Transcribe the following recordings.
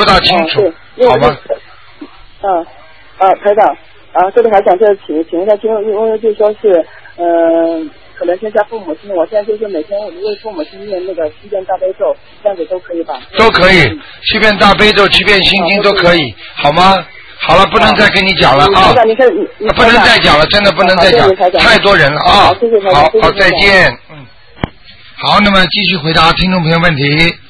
不大清楚，好吗？ 台长，这个还想再请一下，因为就说是，可能现在父母亲，我现在就是每天为父母亲念那个7遍大悲咒，这样子都可以吧？ 都可以，7遍大悲咒，7遍心经都可以，好吗？好了，不能再跟你讲了啊！不能再讲了，真的不能再讲，太多人了啊！好，再见。好，那么继续回答听众朋友问题。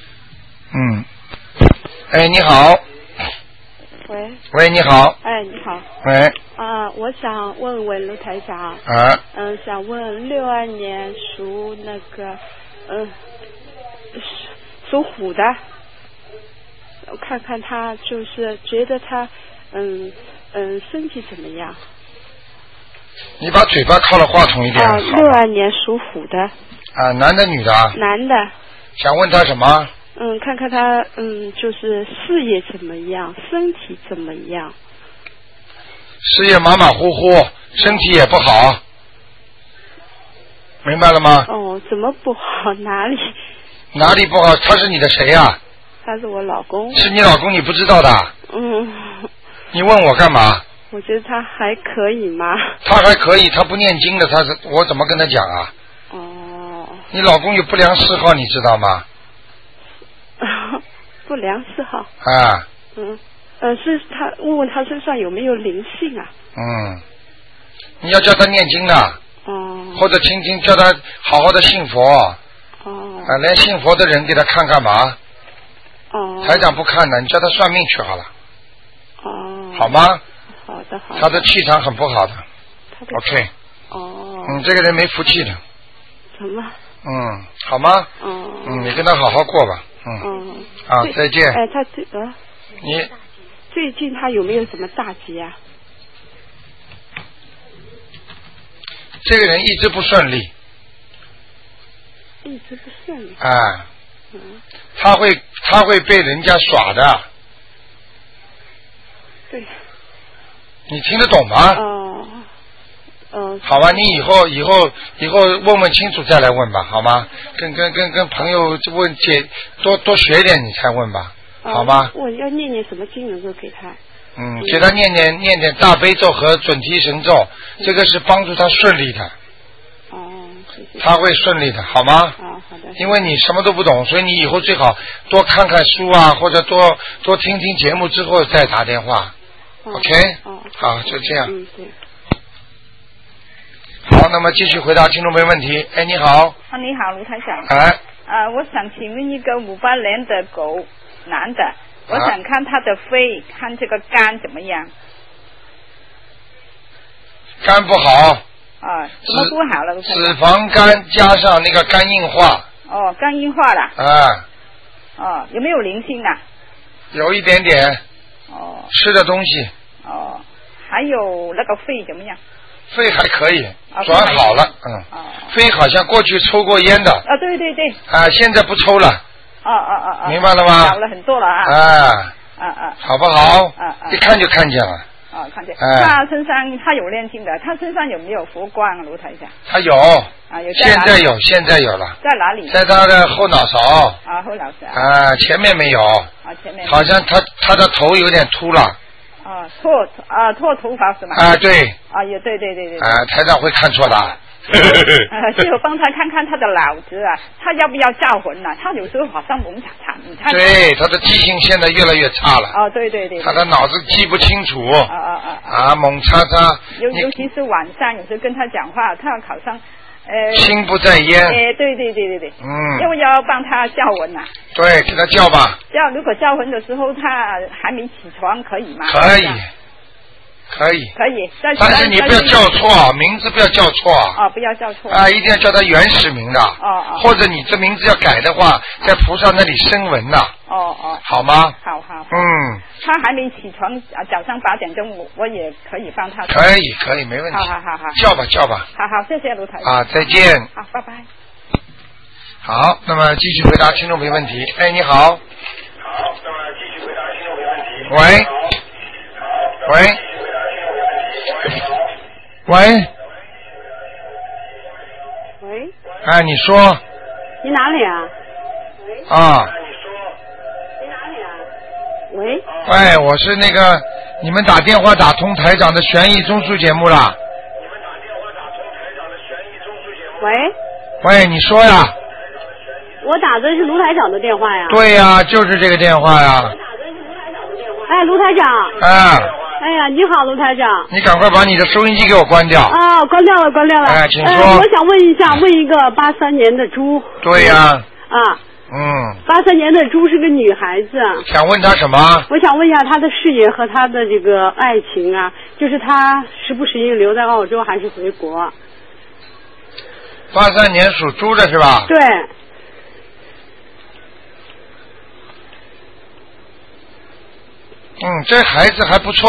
哎，你好。喂，你好。 哎，你好。 喂。 我想问问卢台长。想问62年属那个，属虎的，我看看他，就是觉得他，身体怎么样？ 你把嘴巴靠了话筒一点。 62年属虎的。 男的女的？ 男的。 想问他什么？ 看看他，就是事业怎么样，身体怎么样？ 事业马马虎虎，身体也不好，明白了吗？ 怎么不好？哪里不好？他是你的谁呀？ 他是我老公。 是你老公，你不知道的？你问我干嘛？ 我觉得他还可以吗？ 他还可以，他不念经的，我怎么跟他讲啊？你老公有不良嗜好，你知道吗？ 不良嗜好。是他问问他身上有没有灵性啊？ 你要叫他念经的。或者叫他好好的信佛。连信佛的人给他看干嘛？台长不看的，你叫他算命去好了。好吗？ 好的。 他的气场很不好的。OK。这个人没福气的。 怎么？ 好吗？你跟他好好过吧。再见。你最近他有没有什么大吉啊？ 这个人一直不顺利。 一直不顺利。 他会被人家耍的。 对。 你听得懂吗？好吧，你以后问问清楚再来问吧，好吗？跟朋友问多学点，你才问吧，好吗？ 我要念什么经能够给他？ 给他念点大悲咒和准提神咒，这个是帮助他顺利的。他会顺利的，好吗？ 好的。 因为你什么都不懂，所以你以后最好多看看书啊，或者多听听节目之后再打电话。OK。好，就这样。 对。 好，那么继续回答听众朋友问题。哎，你好。 你好，卢台长。我想请问一个58年的狗，男的，我想看他的肺，看这个肝怎么样？ 肝不好。 怎么不好了？ 脂肪肝加上那个肝硬化。 肝硬化了。有没有灵性啊？ 有一点点。吃的东西。 还有那个肺怎么样？ 肺还可以，转好了。肺好像过去抽过烟的。 对。 现在不抽了。明白了吗？ 好了很多了好不好？一看就看见了。 看见。他身上他有念经的，他身上有没有佛光啊？卢台长。 他有。现在有了。 在哪里？ 在他的后脑勺。 后脑勺。 前面没有。 前面。 好像他的头有点秃了。 脱头发是吗？ 对。 有对。 台长会看错的。 只有帮他看看他的脑子啊，他要不要叫魂啊？他有时候好像懵查查，你看。 对，他的记性现在越来越差了。 对。 他的脑子记不清楚。懵查查。 尤其是晚上，有时候跟他讲话，他好像。 心不在焉。 对。要不要帮他叫魂啊？ 对，给他叫吧。 如果叫魂的时候他还没起床，可以吗？ 可以。但是你不要叫错，名字不要叫错。 不要叫错。 一定要叫他原始名的。或者你这名字要改的话，在菩萨那里声闻的。好吗？ 好。他还没起床，早上8点钟，我也可以帮他。 可以，没问题。 好。 叫吧。 好，谢谢卢台长。 再见。 好，拜拜。 好，那么继续回答听众朋友问题。哎，你好。好，那么继续回答听众朋友问题。喂。你说。 你哪里啊？ 你哪里啊？ 喂。 喂，我是那个你们打电话打通台长的悬疑综述节目了。 喂。 喂，你说呀。 我打的是卢台长的电话呀。 对呀，就是这个电话呀。 哎，卢台长。哎呀，你好，卢台长。 你赶快把你的收音机给我关掉。 啊，关掉了，关掉了。 哎，请说。 我想问一下，问一个83年的猪。 对呀。 83年的猪是个女孩子。 想问她什么？ 我想问一下她的事业和她的这个爱情啊，就是她时不时应留在澳洲还是回国 ？83年属猪的是吧？ 对。 这孩子还不错。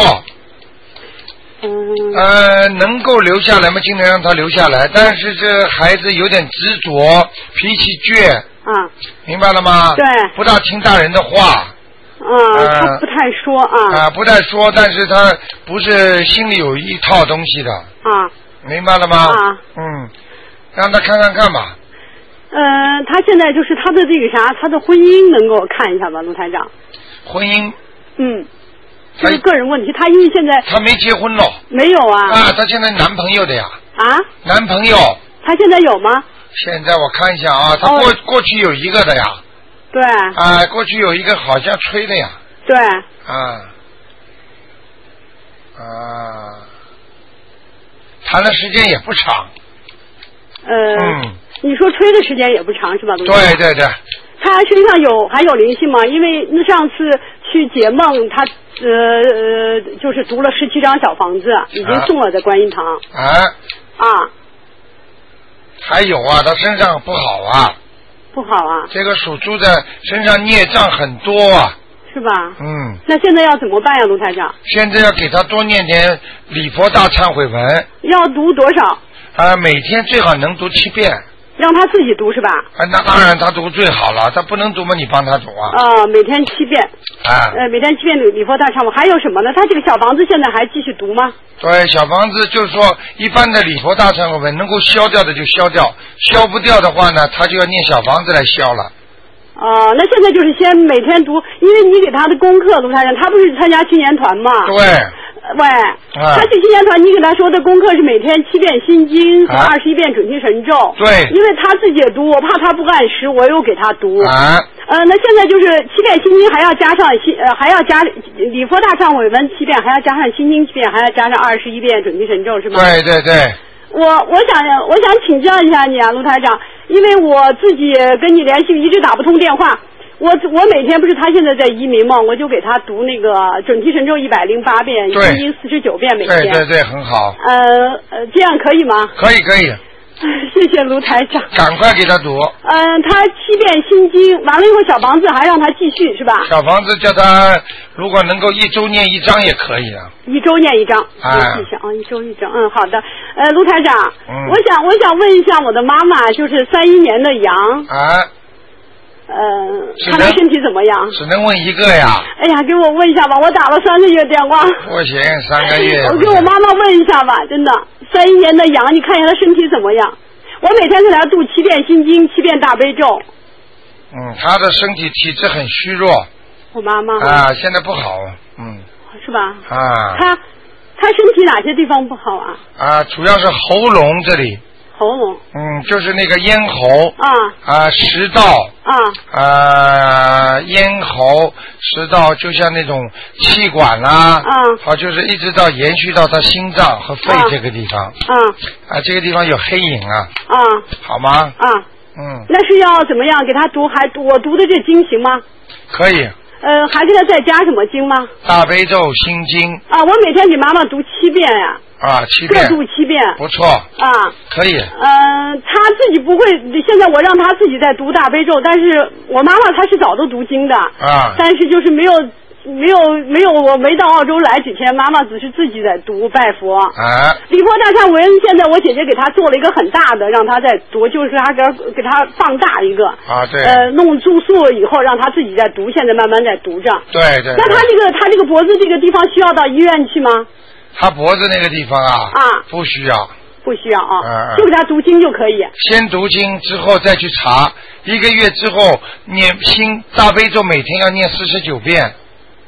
能够留下来嘛，尽量让他留下来。但是这孩子有点执着，脾气倔。明白了吗？ 对。 不大听大人的话。 他不太说啊。 不太说，但是他不是心里有一套东西的。明白了吗？让他看看吧。 他现在就是他的这个啥，他的婚姻能够看一下吧，卢台长。 婚姻。 就是个人问题，他因为现在他没结婚了。 没有啊。 他现在男朋友的呀。男朋友。 他现在有吗？ 现在我看一下啊，他过去有一个的呀。 对。 过去有一个好像吹的呀。 对。 谈的时间也不长。 你说吹的时间也不长是吧？ 对对对。 他身上还有灵性吗？因为上次去解梦，他就是读了17张小房子，已经送了在观音堂。 还有啊，他身上不好啊。 不好啊。 这个属猪的身上孽障很多啊。 是吧？那现在要怎么办呀，卢台长？ 现在要给他多念点礼佛大忏悔文。 要读多少？ 每天最好能读7遍。 让他自己读是吧？ 那当然他读最好了，他不能读嘛，你帮他读啊。 每天7遍。每天7遍礼佛大忏悔，还有什么呢？他这个小房子现在还继续读吗？ 对，小房子就是说一般的礼佛大忏悔文能够消掉的就消掉，消不掉的话呢，他就要念小房子来消了。 那现在就是先每天读，因为你给他的功课，卢台长，他不是参加青年团吗？ 对。 他去青年团，你给他说的功课是每天7遍心经和21遍准提神咒。 对。 因为他自己也读，我怕他不按时，我又给他读。那现在就是7遍心经，还要加上还要加礼佛大忏悔文7遍，还要加上心经7遍，还要加上21遍准提神咒，是吗？ 对对对。 我想请教一下你啊，卢台长，因为我自己跟你联系一直打不通电话。我每天不是他现在在移民嘛，我就给他读那个准提神咒108遍，心经49遍每天。 对对对，很好。 这样可以吗？ 可以可以。 谢谢卢台长。 赶快给他读。 他7遍心经，完了以后小房子还让他继续是吧？ 小房子叫他如果能够1周念1章也可以啊。 1周念1章。我记一下1周1章。好的。卢台长，我想问一下我的妈妈，就是31年的羊。看他身体怎么样？ 只能问一个呀。 哎呀，给我问一下吧，我打了3个月电话。 不行，3个月。 我给我妈妈问一下吧，真的，31年的羊，你看一下他身体怎么样？我每天给他读7遍心经，7遍大悲咒。 他的身体体质很虚弱。 我妈妈。 现在不好。 是吧？他身体哪些地方不好啊？ 主要是喉咙这里。 喉咙。 就是那个咽喉。食道。咽喉、食道，就像那种气管啦。就是一直到延续到他心脏和肺这个地方。这个地方有黑影啊。好吗？ 那是要怎么样给他读？我读的这经行吗？ 可以。 还给他再加什么经吗？ 大悲咒、心经。 我每天给妈妈读7遍呀。 7遍。 各读7遍。 不错。可以。 他自己不会，现在我让他自己在读大悲咒，但是我妈妈她是早都读经的。但是就是没有，我没到澳洲来之前，妈妈只是自己在读拜佛。礼佛大忏文，现在我姐姐给他做了一个很大的，让他在读，就是他给他放大一个。 对。 弄住宿以后，让他自己在读，现在慢慢在读着。 对对。 那他这个脖子这个地方需要到医院去吗？ 他脖子那个地方不需要。 不需要就给他读经就可以。 先读经之后再去查，1个月之后念心大悲咒，每天要念49遍。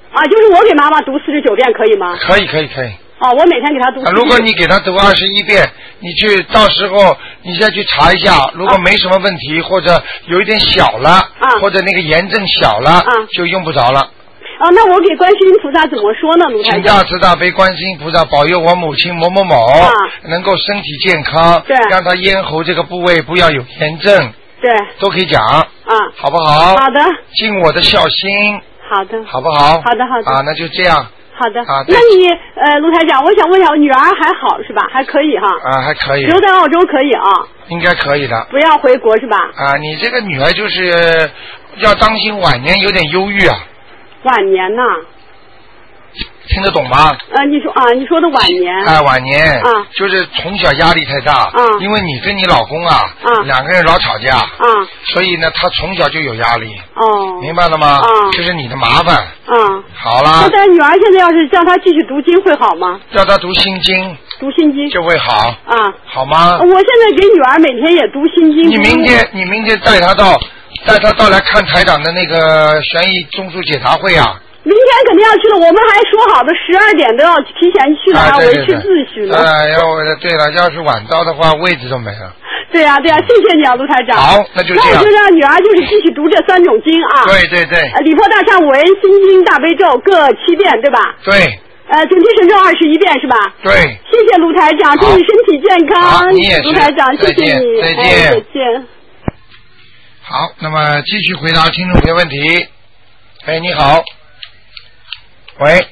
啊，就是我给妈妈读49遍可以吗？ 可以。 哦，我每天给她读。 如果你给她读21遍，你去到时候你再去查一下，如果没什么问题，或者有一点小了，或者那个炎症小了，就用不着了。 啊，那我给观世音菩萨怎么说呢，卢台长？ 请大慈大悲观世音菩萨保佑我母亲某某某能够身体健康， 对， 让她咽喉这个部位不要有炎症， 对， 都可以讲，好不好？ 好的， 尽我的孝心， 好的， 好不好？ 好的， 啊，那就这样。 好的，那你卢台长，我想问一下，我女儿还好是吧？还可以哈。 啊，还可以。 留在澳洲可以啊。 应该可以的。 不要回国是吧？ 啊，你这个女儿就是要当心晚年有点忧郁啊。 晚年呐。 听得懂吗？ 你说的晚年。 晚年。就是从小压力太大。因为你跟你老公两个人老吵架。所以呢，他从小就有压力。 哦。 明白了吗？这是你的麻烦。好了。 那但女儿现在要是叫她继续读经会好吗？ 叫她读心经。 读心经就会好。好吗？ 我现在给女儿每天也读心经。 你明天带她到来看台长的那个悬疑综述解答会啊。 明天肯定要去了，我们还说好的12点都要提前去的，还维持秩序呢。 对了，要是晚到的话，位置都没了。 对呀，谢谢你啊，卢台长。 好，那就这样。 那我就让女儿就是继续读这3种经啊。 对。 礼佛大忏悔文、心经、大悲咒各7遍，对吧？ 对。 准提神咒21遍是吧？ 对。 谢谢卢台长，祝你身体健康。 你也是。 卢台长，谢谢你。 再见。好，那么继续回答听众朋友问题。你好。喂，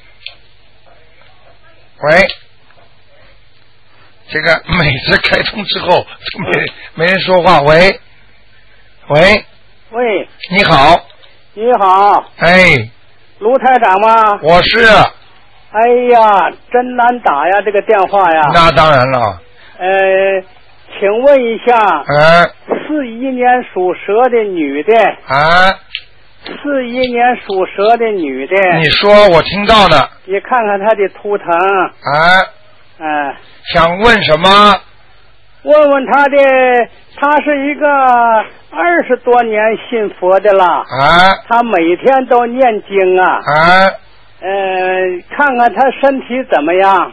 这个每次开通之后都没人说话。喂，你好。 你好。卢台长吗？ 我是。 哎呀，真难打呀，这个电话呀。 那当然了。 请问一下，41年属蛇的女的。41年属蛇的女的。 你说，我听到了。 你看看她的图腾。 想问什么？ 问她是一个20多年信佛的了。她每天都念经啊。看看她身体怎么样？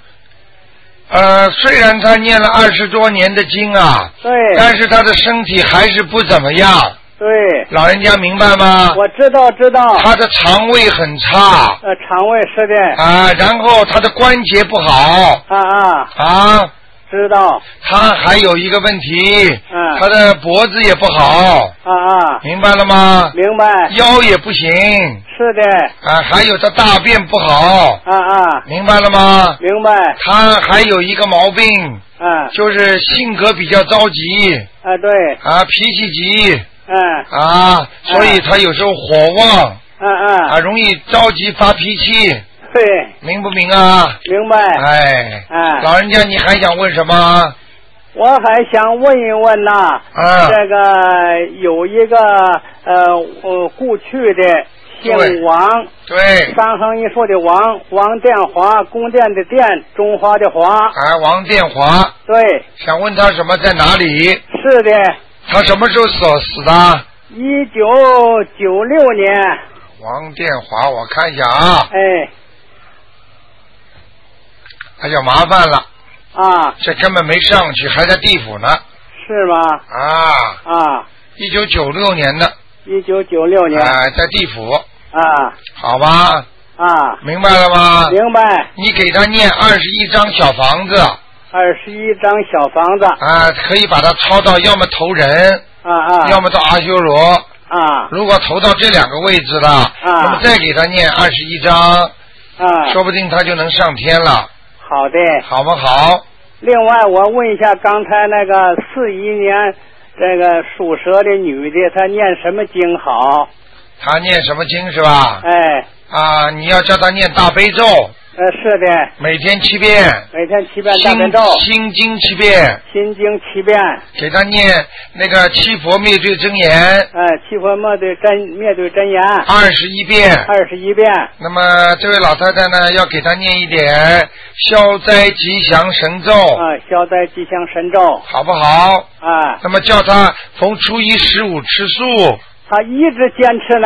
虽然她念了20多年的经啊， 对， 但是她的身体还是不怎么样。 对， 老人家明白吗？ 我知道。 他的肠胃很差。 肠胃是的。 然后他的关节不好。知道。他还有一个问题。他的脖子也不好。明白了吗？ 明白。 腰也不行。 是的。 还有他大便不好。明白了吗？ 明白。 他还有一个毛病。就是性格比较着急。 对。 脾气急。所以他有时候火旺。容易着急发脾气。 对。 明不明啊？ 明白。 老人家，你还想问什么？ 我还想问一问呐。这个有一个过去的姓王。 对。 三横一竖的王，王殿华，宫殿的殿，中华的华。 王殿华。 对。 想问他什么在哪里？ 是的。他什么时候死的 ？1996年。 王殿华，我看一下啊。哎呀，麻烦了。这根本没上去，还在地府呢。 是吗 ？1996年的。 1996年。 在地府。好吧。明白了吗？ 明白。 你给他念21张小房子。 21张小房子。 可以把它抄到要么投人。要么到阿修罗。如果投到这2个位置了，那么再给他念21张。说不定他就能上天了。 好的。 好不好？ 另外我问一下，刚才那个41年这个属蛇的女的，她念什么经好？ 她念什么经是吧？你要叫她念大悲咒。 是的。 每天7遍。 每天7遍大悲咒。 心经7遍。 心经7遍。 给他念那个七佛灭罪真言。 七佛灭罪真言。 21遍。 21遍。 那么这位老太太呢，要给他念一点消灾吉祥神咒。 消灾吉祥神咒。 好不好？那么叫他逢初一15吃素。 他一直坚持呢。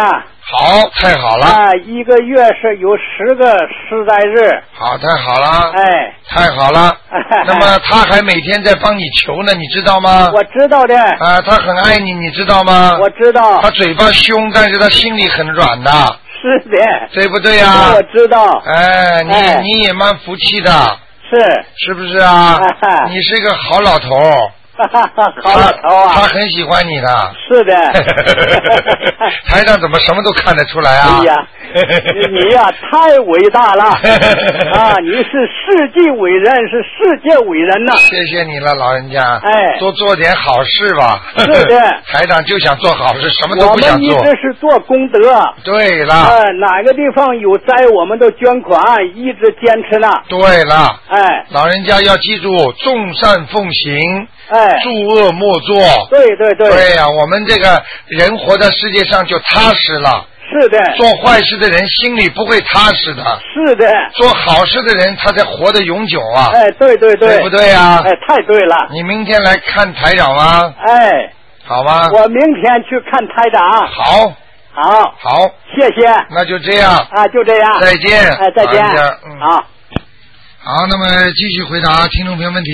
好，太好了。 一个月是有10个实在日。 好，太好了。 哎， 太好了。那么他还每天在帮你求呢，你知道吗？ 我知道的。 他很爱你，你知道吗？ 我知道。 他嘴巴凶，但是他心里很软的。 是的。 对不对呀？ 我知道。 哎，你也蛮福气的。是不是啊？你是个好老头。 好老头啊！ 他很喜欢你的。 是的。 台长怎么什么都看得出来啊？ 哎呀，你呀太伟大了啊！你是世纪伟人，是世界伟人呐！ 谢谢你了，老人家。 哎， 多做点好事吧。 是的。 台长就想做好事，什么都不想做。 我们一直是做功德。 对了。 哪个地方有灾，我们都捐款，一直坚持呢。 对了。 哎， 老人家要记住，众善奉行。 哎， 诸恶莫作。 对对对。 对呀，我们这个人活在世界上就踏实了。 是的。 做坏事的人心里不会踏实的。 是的。 做好事的人他才活得永久啊。 哎，对对对。 对不对啊？ 哎，太对了。 你明天来看台长吗？ 哎， 好吗？ 我明天去看台长。 好。好， 谢谢。 那就这样啊，就这样。 再见。 哎，再见。 好。好，那么继续回答听众朋友问题。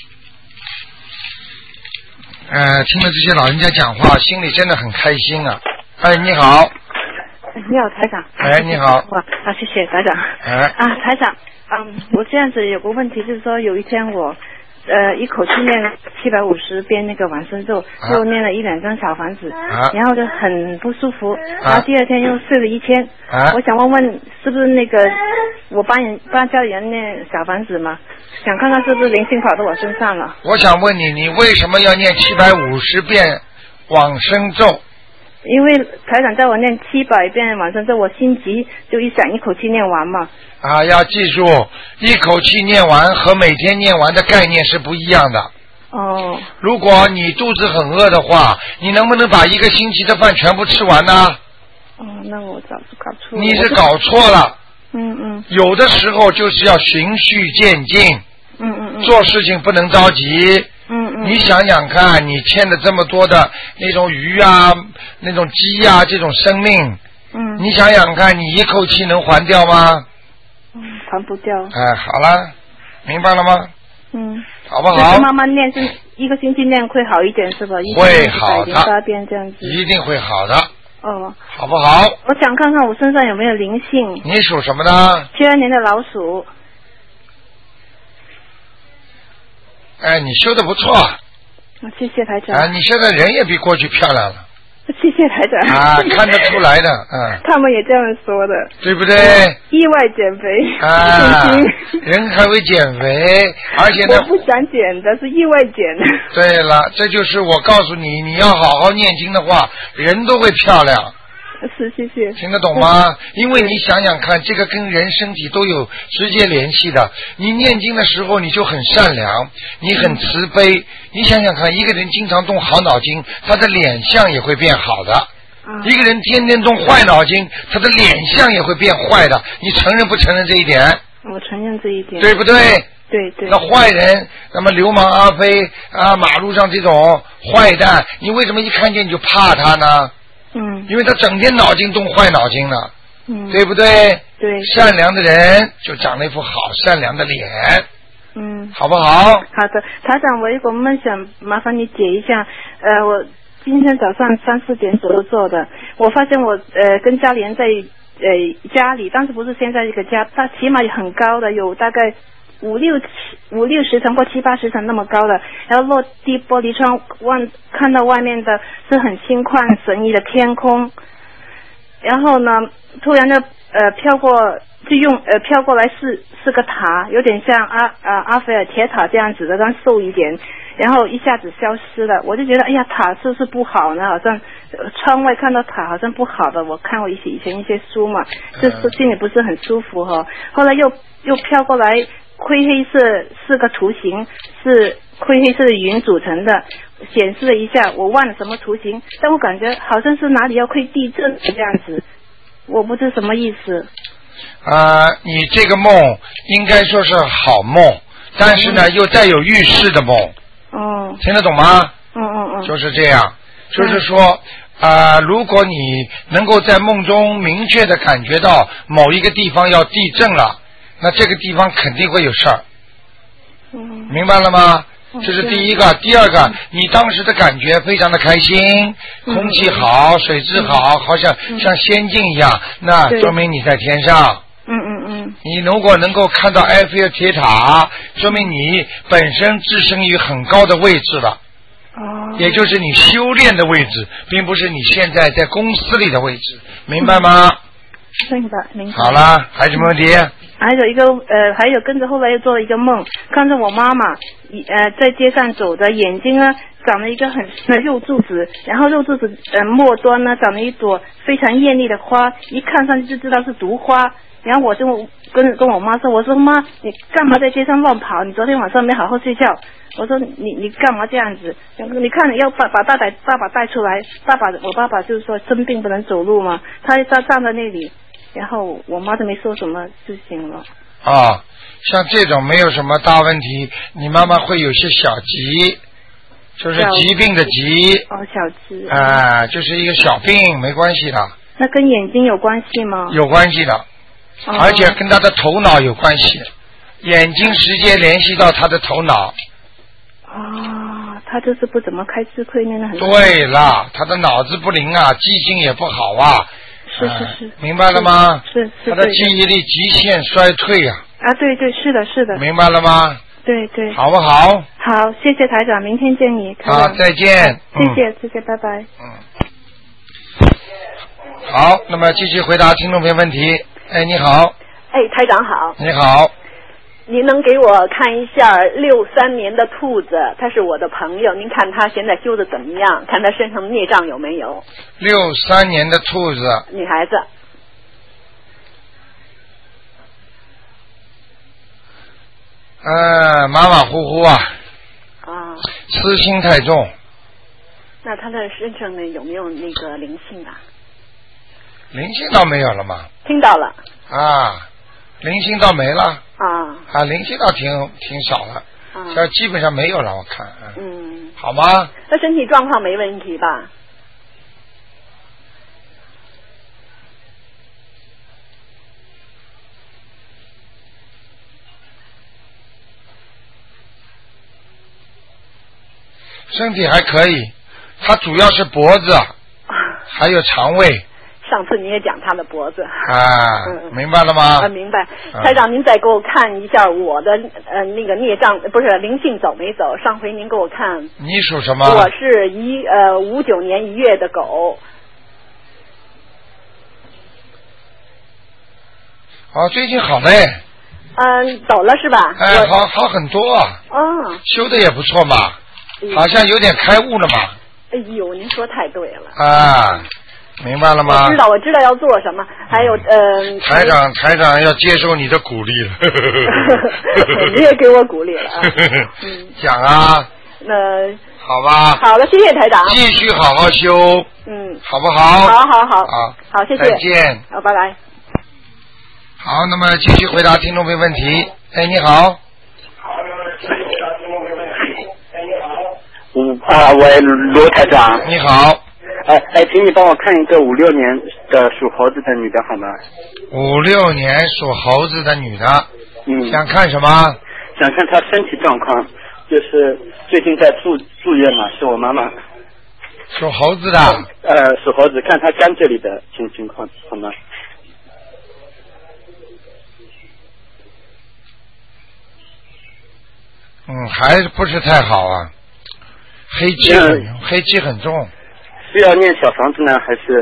听了这些老人家讲话，心里真的很开心啊！哎，你好。 你好，台长。 哎，你好。 哇，好，谢谢台长。台长，我这样子有个问题，就是说有一天我一口气念了750遍那个往生咒，又念了1-2张小房子，然后就很不舒服，然后第二天又睡了1天。我想问问，是不是那个我帮家里人念小房子嘛？想看看是不是灵性跑到我身上了。 我想问你，你为什么要念750遍往生咒？ 因为台长叫我念700遍往生咒，我心急，就想一口气念完嘛。 要记住，一口气念完和每天念完的概念是不一样的。 哦。 如果你肚子很饿的话，你能不能把1个星期的饭全部吃完呢？ 那我搞错了。 你是搞错了。有的时候就是要循序渐进。做事情不能着急。你想想看，你欠的这么多的那种鱼啊，那种鸡啊，这种生命，你想想看，你一口气能还掉吗？ 还不掉。 好了，明白了吗？好不好？ 慢慢念，是1个星期念会好一点是吧？ 会好的。 108遍这样子。 一定会好的。好不好？ 我想看看我身上有没有灵性。 你属什么的 ？72年的老鼠。 你修得不错。 谢谢台长。 你现在人也比过去漂亮了。 谢谢台长。 看得出来的。 他们也这样说的。 对不对？ 意外减肥。 人还会减肥，而且呢。 我不想减的，是意外减。 对了，这就是我告诉你，你要好好念经的话，人都会漂亮。 是，谢谢。 听得懂吗？因为你想想看，这个跟人身体都有直接联系的。你念经的时候，你就很善良，你很慈悲。你想想看，一个人经常动好脑筋，他的脸相也会变好的。一个人天天动坏脑筋，他的脸相也会变坏的。你承认不承认这一点？ 我承认这一点。 对不对？ 对。 那坏人，那么流氓阿飞马路上这种坏蛋，你为什么一看见你就怕他呢？因为他整天脑筋动坏脑筋了。对不对？ 对。 善良的人就长了一副好善良的脸。好不好？ 好的，台长，我有个梦想，麻烦你解一下。我今天早上3-4点左右做的，我发现我跟家里人在家里，但是不是现在这个家，它起码很高的，有大概50-60层或70-80层那么高的，然后落地玻璃窗看到外面的是很心旷神怡的天空，然后呢突然就飘过来四个塔，有点像阿菲尔铁塔这样子的，但瘦一点，然后一下子消失了。我就觉得哎呀，塔是不是不好呢？好像窗外看到塔好像不好的，我看过以前一些书嘛，就是心里不是很舒服哈。后来又飘过来灰黑色4个图形，是灰黑色的云组成的，显示了一下，我忘了什么图形，但我感觉好像是哪里要会地震这样子，我不知什么意思。 你这个梦应该说是好梦，但是呢又带有预示的梦。听得懂吗？就是这样，就是说如果你能够在梦中明确的感觉到某一个地方要地震了，那这个地方肯定会有事儿。明白了吗？这是第一个。第二个，你当时的感觉非常的开心，空气好，水质好，好像仙境一样，那说明你在天上。你如果能够看到埃菲尔铁塔，说明你本身置身于很高的位置了。也就是你修炼的位置，并不是你现在在公司里的位置，明白吗？ 明白。 好了，还有什么问题？ 还有跟着后来又做了一个梦，看着我妈妈在街上走的，眼睛呢长了一个很深的肉柱子，然后肉柱子末端呢长了一朵非常艳丽的花，一看上去就知道是毒花。然后我就跟我妈说，我说妈，你干嘛在街上乱跑？你昨天晚上没好好睡觉。我说你干嘛这样子？你看你要把爸爸带出来，我爸爸就是说生病不能走路嘛，他站在那里，然后我妈都没说什么就行了。 像这种没有什么大问题，你妈妈会有些小疾，就是疾病的疾。 小疾。 就是一个小病，没关系的。 那跟眼睛有关系吗？ 有关系的。而且跟他的头脑有关系，眼睛直接联系到他的头脑。 他就是不怎么开智慧念得很。 对了，他的脑子不灵啊，记性也不好啊。 是。 明白了吗？ 是。 他的记忆力极限衰退啊。 对，是的。 明白了吗？ 对。 好不好？ 好，谢谢台长，明天见你。 好，再见。 谢谢，拜拜。 好，那么继续回答听众朋友问题。你好。 台长好。 你好。 您能给我看一下63年的兔子，他是我的朋友，您看他现在修的怎么样？看他身上的孽障有没有 ？63年的兔子， 女孩子。 马马虎虎啊。私心太重。 那他的身上呢有没有那个灵性啊？ 灵性倒没有了嘛。 听到了。 灵性倒没了。灵性倒挺少了。这基本上没有了，我看。好吗？ 那身体状况没问题吧？ 身体还可以，他主要是脖子，还有肠胃。 上次你也讲他的脖子。 明白了吗？ 明白。台长，您再给我看一下我的那个孽障，不是灵性走没走？上回您给我看。 你属什么？ 我是59年1月的狗。 最近好嘞。 走了是吧？ 好很多。修的也不错嘛，好像有点开悟了嘛。 您说太对了。 明白了吗？ 我知道要做什么，还有台长要接受你的鼓励了。 你也给我鼓励了。 讲啊。好吧。 好了，谢谢台长。 继续好好修。好不好？ 好，谢谢。 再见。 好，拜拜。 好，那么继续回答听众朋友问题。你好。 喂，罗台长。 你好。 请你帮我看一个56年的属猴子的女的好吗 ？56年属猴子的女的。想看什么？ 想看她身体状况，就是最近在住院嘛，是我妈妈。 属猴子的。 属猴子，看她肝这里的情况好吗？ 还不是太好啊，黑气很重。 是要念小房子呢，还是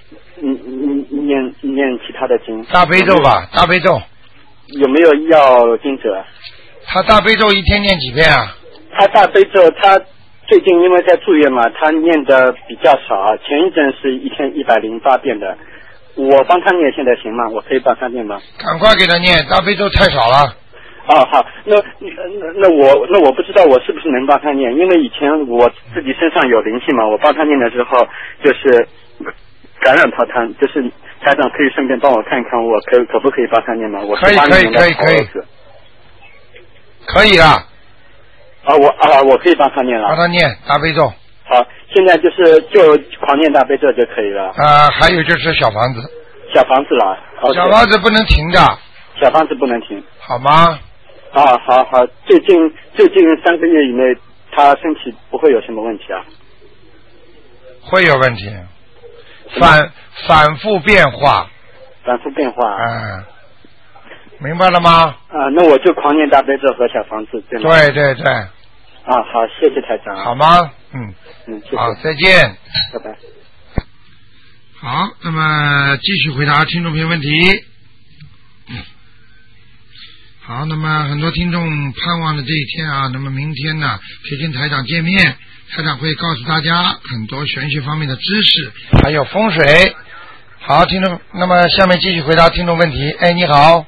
念其他的经？ 大悲咒吧，大悲咒。 有没有要经者？ 他大悲咒一天念几遍啊？ 他大悲咒，他最近因为在住院嘛，他念的比较少，前一阵是一天108遍的。我帮他念，现在行吗？我可以帮他念吗？ 赶快给他念，大悲咒太少了。 好，那我不知道我是不是能帮他念，因为以前我自己身上有灵性嘛，我帮他念的时候就是感染到他，就是台长可以顺便帮我看一看，我可不可以帮他念吗？我可以可以的。 我可以帮他念了。 帮他念大悲咒。 好， 现在就狂念大悲咒就可以了。 还有就是小房子。 小房子了。 小房子不能停的。 小房子不能停。 好吗？ 好。最近3个月以内，他身体不会有什么问题啊？ 会有问题。反复变化。 反复变化。 明白了吗？ 那我就狂念大悲咒和小房子，对吗？ 对。 好，谢谢台长。 好吗？ 谢谢。 好，再见。 拜拜。 好，那么继续回答听众朋友问题。好，那么很多听众盼望的这一天啊，那么明天呢，可以跟台长见面，台长会告诉大家很多玄学方面的知识，还有风水。好，听众，那么下面继续回答听众问题。哎，你好。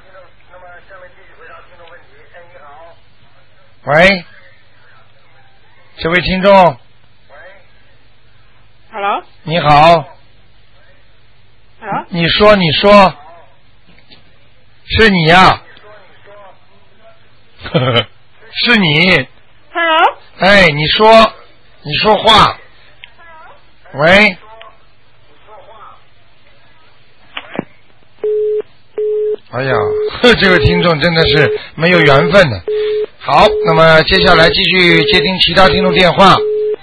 喂，这位听众。 Hello。 你好。 Hello。 你说，是你呀、是你。 Hello。 哎，你说话。喂。哎呀，这位听众真的是没有缘分的。好，那么接下来继续接听其他听众电话。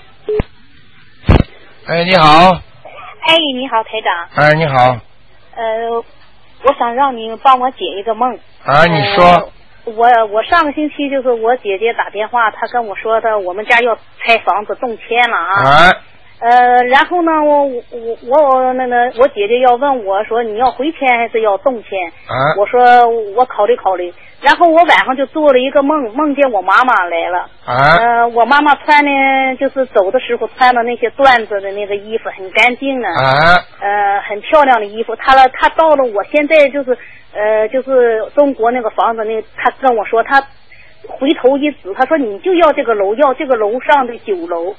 哎，你好。 哎，你好，台长。 哎，你好。 我想让你帮我解一个梦。 你说。 我上个星期就是我姐姐打电话，她跟我说的，我们家要拆房子动迁了啊。然后呢，我姐姐要问我说你要回迁还是要动迁？我说我考虑考虑。然后我晚上就做了一个梦，梦见我妈妈来了。我妈妈穿的就是走的时候穿的那些缎子的那个衣服，很干净的。很漂亮的衣服。她到了我现在就是中国那个房子她跟我说她回头一指，她说你就要这个楼，要这个楼上的9楼。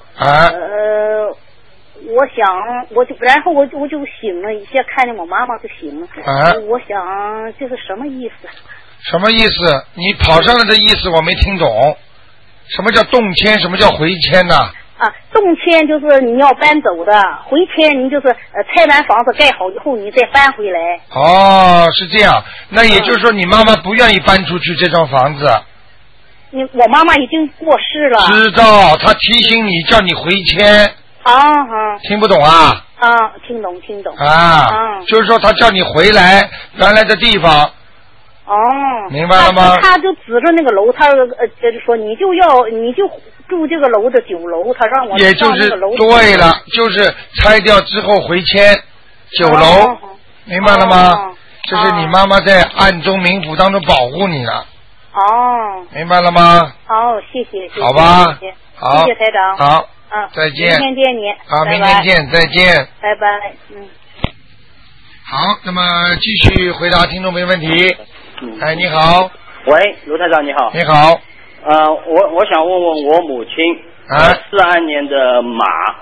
然后我就醒了一下，看见我妈妈就醒了。我想这是什么意思？ 什么意思？你跑上来的意思我没听懂。什么叫动迁？什么叫回迁呢？ 动迁就是你要搬走的，回迁您就是拆完房子盖好以后你再搬回来。 是这样。那也就是说你妈妈不愿意搬出去这幢房子。 我妈妈已经过世了。 知道，她提醒你叫你回迁。听不懂啊？ 听懂。 就是说他叫你回来原来的地方。明白了吗？ 他就指着那个楼，他就说你就住这个楼的9楼，他让我也就是对了，就是拆掉之后回迁9楼，明白了吗？这是你妈妈在暗中冥府当中保护你了。明白了吗？ 谢谢。 好吧， 好，谢谢台长。 好。再见。 明天见你。 好，明天见，再见。 拜拜。 好，那么继续回答听众朋友问题。哎，你好。 喂，卢台长你好。 你好。 我想问问我母亲，42年的马。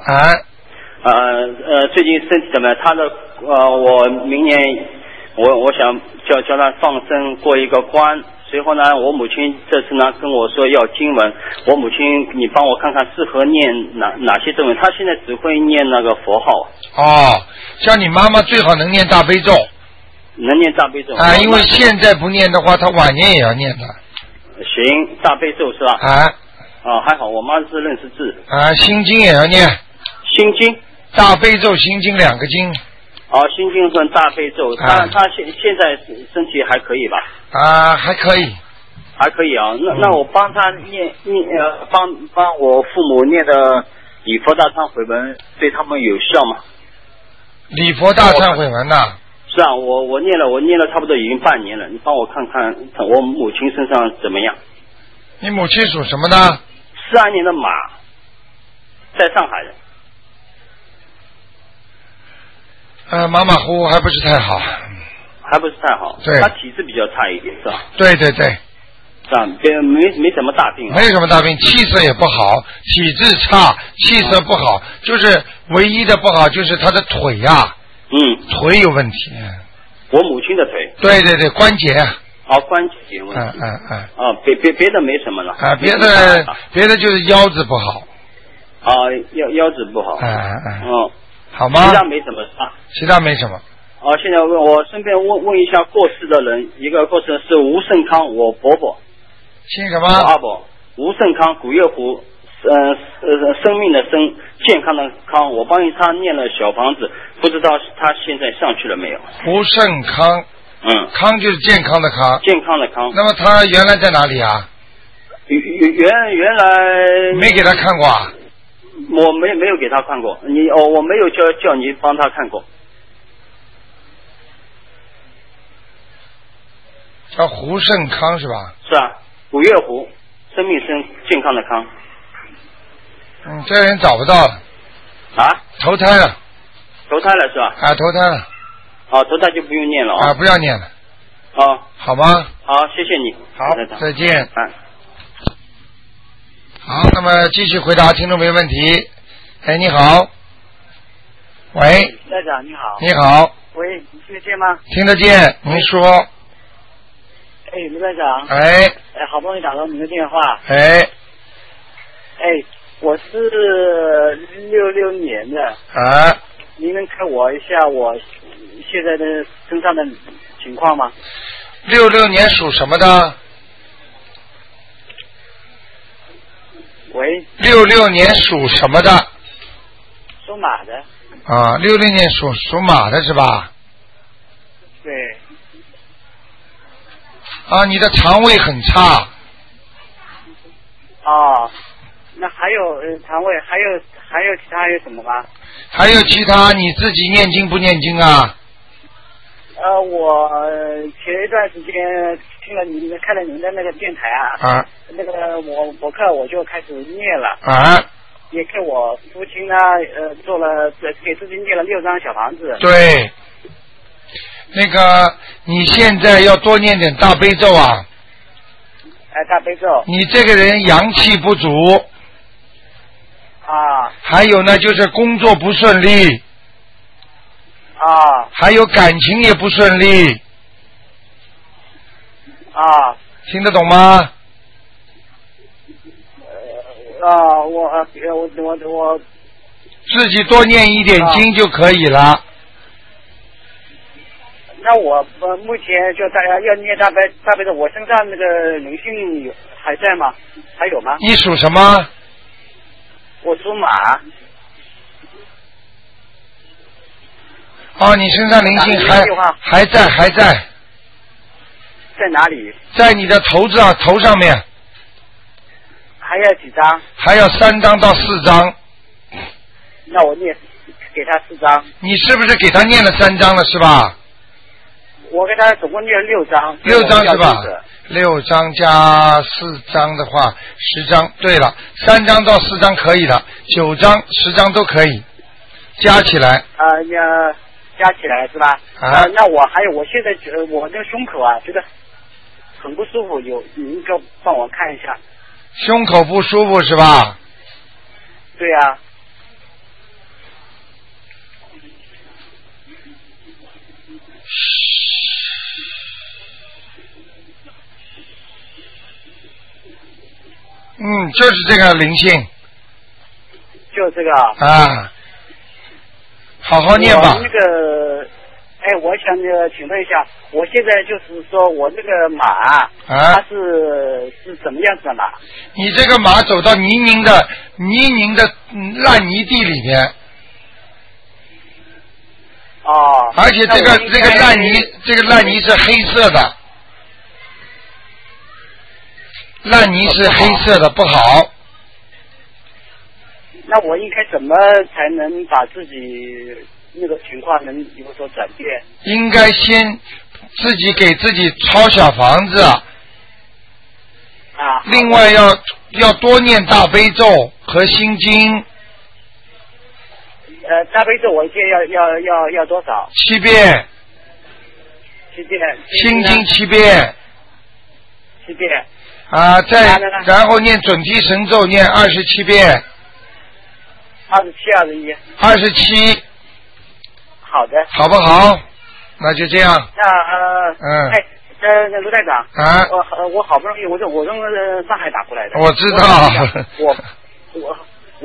最近身体怎么样？她的我明年我想叫她放生过一个关。随后呢，我母亲这次呢跟我说要经文，我母亲你帮我看看适合念哪些经文，她现在只会念那个佛号。 像你妈妈最好能念大悲咒。 能念大悲咒。 因为现在不念的话，她晚年也要念的。 行，大悲咒是吧？还好，我妈是认识字。 心经也要念。 心经。 大悲咒、心经2个经。 心经和大悲咒，她现在身体还可以吧？ 还可以。 还可以啊，那我帮她念帮我父母念的礼佛大忏悔文，对他们有效吗？ 礼佛大忏悔文呐？ 是啊，我念了差不多已经半年了，你帮我看看我母亲身上怎么样？ 你母亲属什么呢 ？42年的马，在上海的。 马马虎虎，还不是太好。 还不是太好。 对。 他体质比较差一点，是吧？ 对。 是吧？没什么大病。 没什么大病，气色也不好，体质差，气色不好，就是唯一的不好就是他的腿呀。腿有问题。 我母亲的腿。 对，关节。 关节问题。别的没什么了。 别的就是腰子不好。 啊，腰子不好。 好吗？ 其他没什么啊。 其他没什么。 现在我顺便问一下过世的人，一个过世的是吴胜康，我伯伯。 姓什么？ 我阿伯。吴胜康，古月湖，生命的生，健康的康。我帮他念了小房子，不知道他现在上去了没有？ 吴胜康。康就是健康的康。 健康的康。 那么他原来在哪里啊？ 原来没给他看过啊？ 我没有给他看过，我没有叫你帮他看过。 叫胡胜康是吧？ 是啊，古月湖，生命生，健康的康。 这人找不到了。 啊？ 投胎了。 投胎了是吧？ 投胎了。 投胎就不用念了啊。 不要念了。好吗？ 好，谢谢你。 好，再见。好，那么继续回答听众朋友问题。你好。喂。 台长你好。 你好。 喂，你听得见吗？ 听得见，您说。 卢台长。好不容易打到您的电话。我是66年的。您能看我一下我现在的身上的情况吗 ？66年属什么的？ 喂。 66年属什么的？ 属马的。 66年属马的是吧？ 对。 你的肠胃很差。 那还有肠胃，还有其他还有什么吗？ 还有其他，你自己念经不念经啊？ 我前一段时间看了您的那个电台那个博客我就开始念了。也给我父亲做了给自己念了6张小房子。 对。那个你现在要多念点大悲咒啊。 大悲咒。 你这个人阳气不足。还有呢，就是工作不顺利。还有感情也不顺利。听得懂吗？ 我自己多念一点经就可以了。 那我目前就大家要念大悲咒，我身上那个灵性还在吗？还有吗？ 你属什么？ 我属马。 你身上灵性还在。 在哪里？ 在你的头上面。 还要几张？ 还要3张到4张。 那我给他4张。 你是不是给他念了3张了是吧？ 我给他总共念了6张。 6张是吧？6张加4张的话10张。对了，3张到4张可以的，9张10张都可以，加起来。 加起来是吧？那我还有，我现在我这个胸口觉得很不舒服，您就帮我看一下。 胸口不舒服是吧？ 对呀。 就是这个灵性。 就这个。 好好念吧。 我想请问一下，我现在就是说我这个马，它是怎么样子的马？ 你这个马走到泥泞的烂泥地里面。而且这个烂泥是黑色的，烂泥是黑色的，不好。 那我应该怎么才能把自己那个情况能有所转变？ 应该先自己给自己抄小房子。另外要多念大悲咒和心经。 大悲咒我一天要多少 ？7遍。 7遍。 心经7遍。 7遍。 然后念准提神咒念27遍。 27、21。 27。 好的。 好不好？那就这样。 那卢台长。我好不容易我从上海打过来的。 我知道。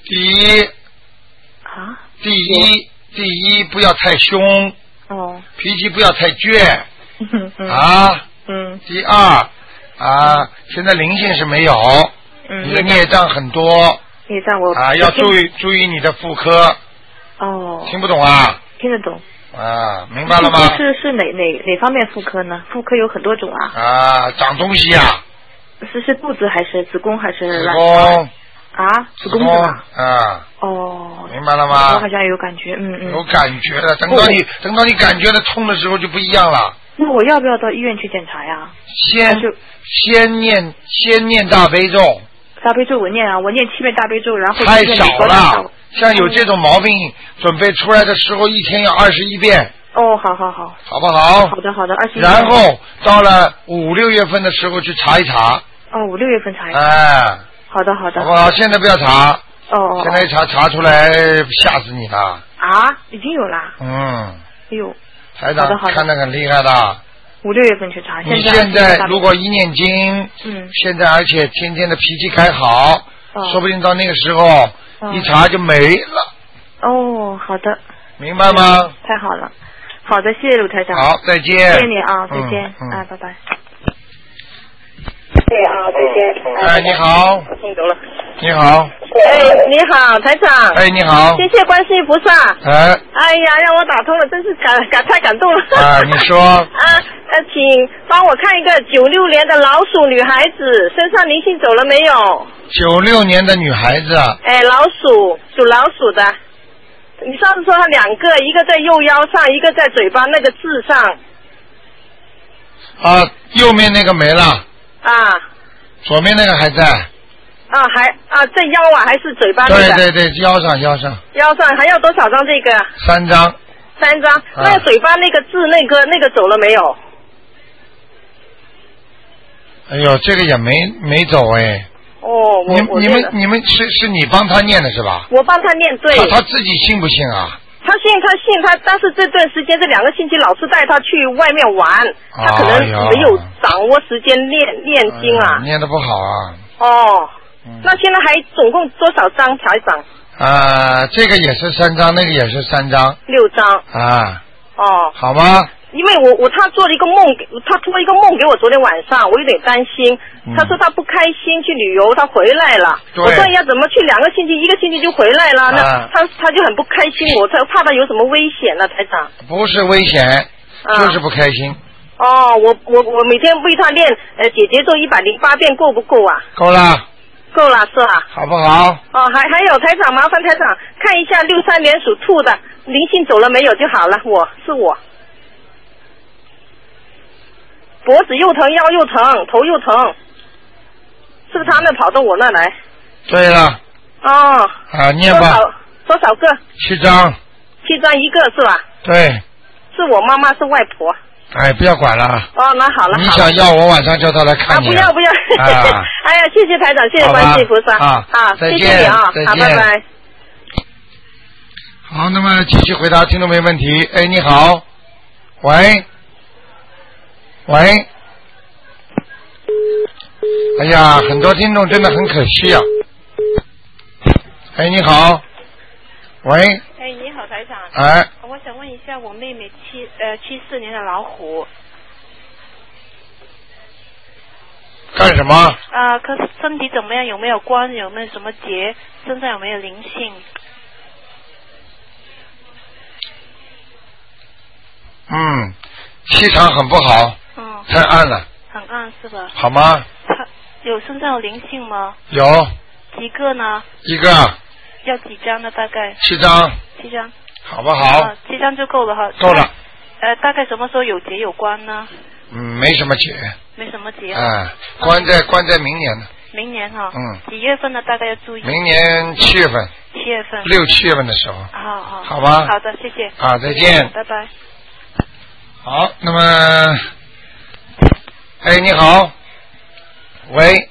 第一不要太凶，脾气不要太倔，第二现在灵性是没有，你的孽障很多， 孽障我要注意你的妇科。听不懂啊？ 听得懂。 明白了吗？ 是哪方面妇科呢？妇科有很多种啊。 长东西啊。 是肚子还是子宫还是子宫？ 子宫是吧？ 明白了吗？ 我好像有感觉， 有感觉了，等到你感觉的痛的时候就不一样了。 那我要不要到医院去检查呀？ 先念大悲咒。 大悲咒我念我念7遍大悲咒，然后太少了。像有这种毛病，准备出来的时候一天要21遍。 好， 好不好？ 好的，21遍。 然后到了5、6月份的时候去查一查。 5、6月份查一查。好的。 好不好？现在不要查。现在一查出来吓死你了。 已经有啦。哎呦。 台长看得很厉害的。 5、6月份去查。 你现在如果一念经，现在而且天天的脾气开好，说不定到那个时候一查就没了。 好的。 明白吗？ 太好了。好的，谢谢卢台长。 好，再见。 谢谢你再见。拜拜。 再见。你好。你好。 你好，台长。 你好。 谢谢观世音菩萨。哎呀，让我打通了，真是太感动了。 你说。 请帮我看一个96年的老鼠女孩子，身上灵性走了没有 ？96年的女孩子。 老鼠，属老鼠的。你上次说她2个，一个在右腰上，一个在嘴巴那个字上。 右面那个没了。左面那个还在。 在腰还是嘴巴那个？ 对，腰上。 腰上还要多少张这个 ？3张。 3张。那个嘴巴那个字那个走了没有？ 哎呦，这个也没走哎。你们是你帮他念的是吧？ 我帮他念，对。 他自己信不信啊？ 他信，但是这段时间这2个星期老是带他去外面玩，他可能没有掌握时间念经啊。 念得不好啊。 那现在还总共多少张台长？ 这个也是3张，那个也是3张。 6张。 好吗？ 因为他做了一个梦，他托一个梦给我，昨天晚上我有点担心。他说他不开心去旅游，他回来了。我说要怎么去2个星期1个星期就回来了？那他就很不开心，我怕他有什么危险呢，台长？ 不是危险，就是不开心。 我每天为他练姐姐咒108遍够不够啊？ 够了是吧？ 好不好？ 还有台长，麻烦台长看一下63年属兔的灵性走了没有就好了。我脖子又疼，腰又疼，头又疼，是不是他们跑到我那来？ 对了。念吧。 多少个 ？7张。 7张1个是吧？ 对。 是我妈妈，是外婆。 不要管了。 那好了。 你想要我晚上叫他来看你？ 不要。哎呀，谢谢台长，谢谢观世音菩萨。 再见。 谢谢你好，拜拜。 好，那么继续回答听众没问题。你好。喂。哎呀，很多听众真的很可惜啊。你好。喂。 你好，台长。我想问一下，我妹妹74年的老虎。 干什么？ 可是身体怎么样？有没有关？有没有什么结？身上有没有灵性？ 气场很不好。太暗了。 很暗是吧？ 好吗？ 他身上有灵性吗？ 有。 几个呢？1 个。 要几张呢？大概 7张。 7张。 好不好 ？7张就够了哈。 够了。 大概什么时候有结有关呢？ 没什么结。 没什么结。 关在明年呢。 明年哈。几月份呢？大概要注意。 明年7月份。 7月份。 6、7月份的时候。好吧。 好的，谢谢。 再见。 拜拜。 好，那么，你好。喂。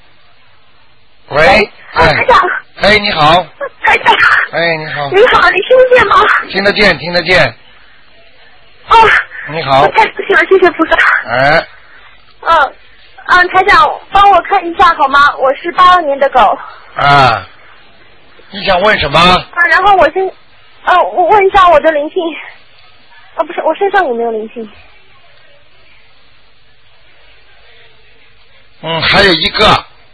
台长。 你好。 台长。 你好。 你好，你听得见吗？ 听得见。你好。 太客气了，谢谢菩萨。台长，帮我看一下好吗？我是82年的狗。 你想问什么？ 然后我问一下我的灵性。不是，我身上有没有灵性？ 还有一个。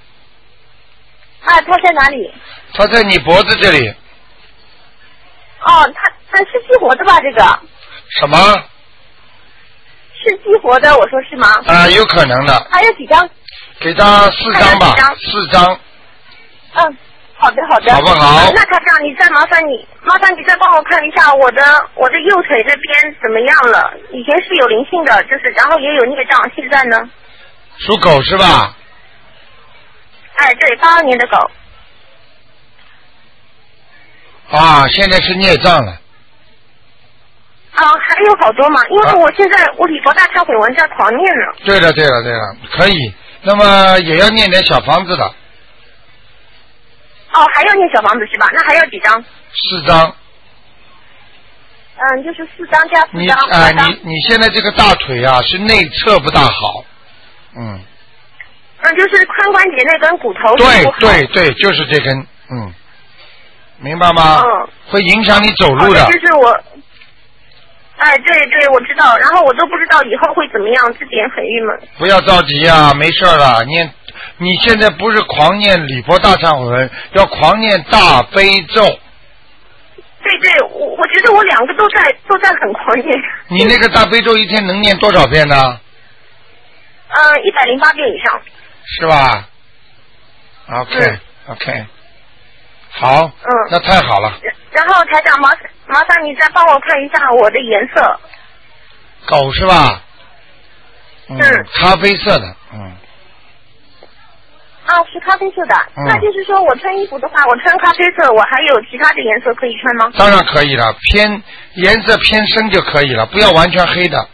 他在哪里？ 他在你脖子这里。 他是激活的吧？这个。 什么？ 是激活的，我说是吗？ 有可能的。 还有几张？ 给他4张吧，4张。 好的。 好不好？ 那台长，麻烦你再帮我看一下我的右腿这边怎么样了？以前是有灵性的，然后也有孽障，现在呢？ 属狗是吧？ 对，82年的狗。 现在是孽障了。 还有好多嘛，因为我现在礼佛大忏悔文在狂念了。 对了，可以。那么也要念点小房子的。 还要念小房子是吧？那还要几张 ？4张。 就是4张加4张。 你现在这个大腿啊是内侧不大好。 就是髋关节那根骨头。 对，就是这根。明白吗？会影响你走路的。 就是我。对，我知道。然后我都不知道以后会怎么样，这点很郁闷。 不要着急啊，没事了。你现在不是狂念礼佛大忏悔文，要狂念大悲咒。 对，我觉得我2个都在很狂念。 你那个大悲咒一天能念多少遍呢 ？108遍以上。 是吧 ？OK， 好。那太好了。 然后台长，麻烦你再帮我看一下我的颜色。 狗是吧？咖啡色的。 是咖啡色的。那就是说我穿衣服的话，我穿咖啡色，我还有其他的颜色可以穿吗？ 当然可以了，颜色偏深就可以了，不要完全黑的。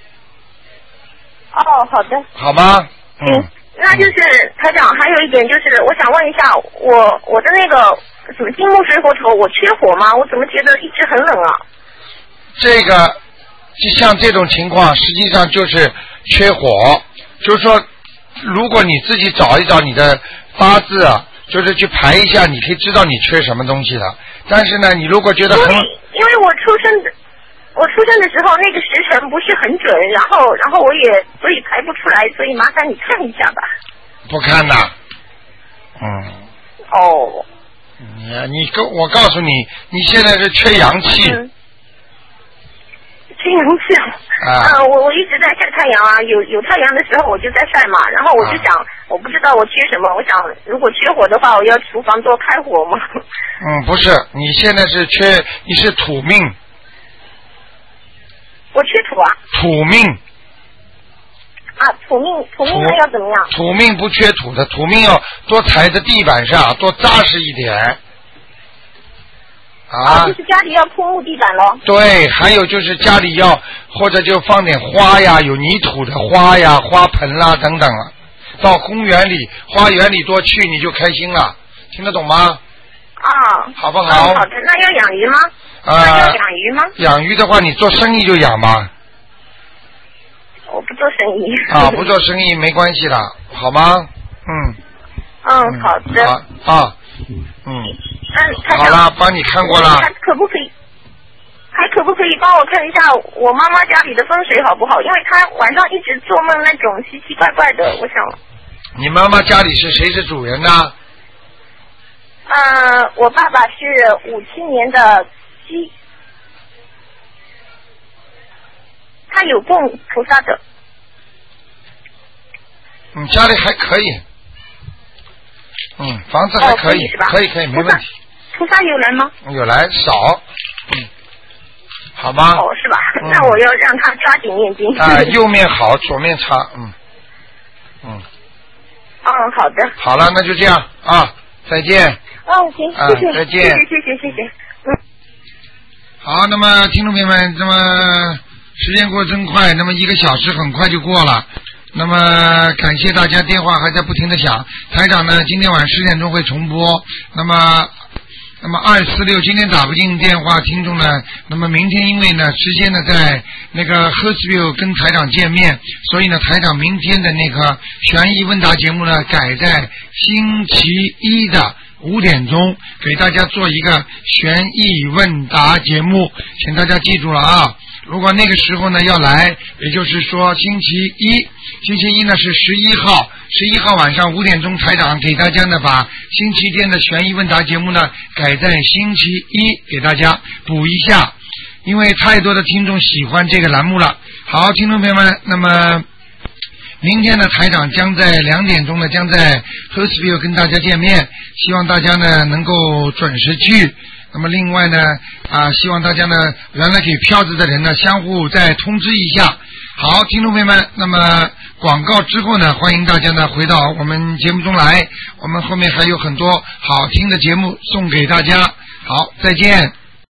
好的。 好吗？ 那就是台长，还有一点就是，我想问一下，我的那个什么金木水火土，我缺火吗？我怎么觉得一直很冷啊？ 这个就像这种情况，实际上就是缺火，就是说，如果你自己找一找你的八字啊，就是去排一下，你可以知道你缺什么东西的。但是呢，你如果觉得很， 因为我出生的时候那个时辰不是很准，然后所以排不出来，所以麻烦你看一下吧。 不看的。我告诉你，你现在是缺阳气。 缺阳气我一直在晒太阳啊，有太阳的时候我就在晒嘛，然后我就想，我不知道我缺什么，我想如果缺火的话，我要厨房多开火嘛。 不是，你现在是你是土命。 我缺土啊。 土命。 土命那要怎么样？ 土命不缺土的，土命要多踩在地板上，多扎实一点。 就是家里要铺木地板咯。 对，还有就是家里要或者就放点花呀，有泥土的花呀、花盆啦等等了，到公园里、花园里多去，你就开心了，听得懂吗？好不好？ 好的，那要养鱼吗？要养鱼吗？ 养鱼的话，你做生意就养吧。 我不做生意。 不做生意没关系的，好吗？ 好的。 好了，帮你看过了。 还可不可以帮我看一下我妈妈家里的风水好不好？因为她晚上一直做梦那种奇奇怪怪的，我想。 你妈妈家里是谁是主人呢？ 我爸爸是57年的鸡，他有供菩萨的。 家里还可以。房子还可以，可以，没问题。 菩萨有来吗？ 有来，少。好吗？ 是吧？那我要让他抓紧念经。 右面好，左面差。 好的。 好了，那就这样啊，再见。 行，谢谢， 再见， 谢谢。 好，那么听众朋友们，那么时间过得真快，那么1个小时很快就过了。那么感谢大家，电话还在不停的响。台长呢，今天晚上10点钟会重播。那么246今天打不进电话，听众呢，那么明天因为呢时间呢在那个 Hurstville 跟台长见面，所以呢台长明天的那个悬疑问答节目呢改在星期一的 5点钟给大家做一个悬疑问答节目，请大家记住了啊。如果那个时候呢要来，也就是说星期一呢是11号晚上5点钟，台长给大家呢把星期天的悬疑问答节目呢改在星期一给大家补一下，因为太多的听众喜欢这个栏目了。好，听众朋友们，那么明天呢台长将在2点钟呢将在 Hurstville 跟大家见面，希望大家呢能够准时去。那么另外呢希望大家呢原来给票子的人呢相互再通知一下。好，听众朋友们，那么广告之后呢，欢迎大家呢回到我们节目中来，我们后面还有很多好听的节目送给大家。好，再见。